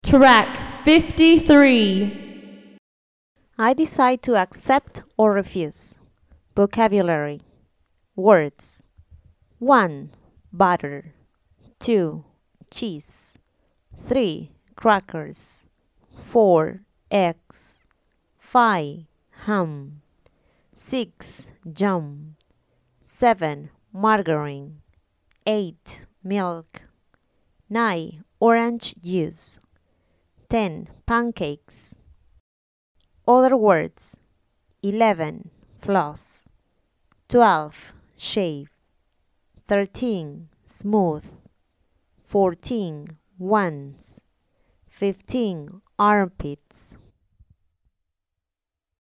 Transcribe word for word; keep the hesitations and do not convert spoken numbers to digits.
Track fifty-three. I decide to accept or refuse. Vocabulary. Words. one. Butter. two. Cheese. three. Crackers. four. Eggs. five. Ham. six. Jam. seven. Margarine. eight. Milk. nine. Orange juice. ten. Pancakes. Other words. eleven. Floss. twelve. Shave. thirteen. Smooth. fourteen. Once. fifteen. Armpits.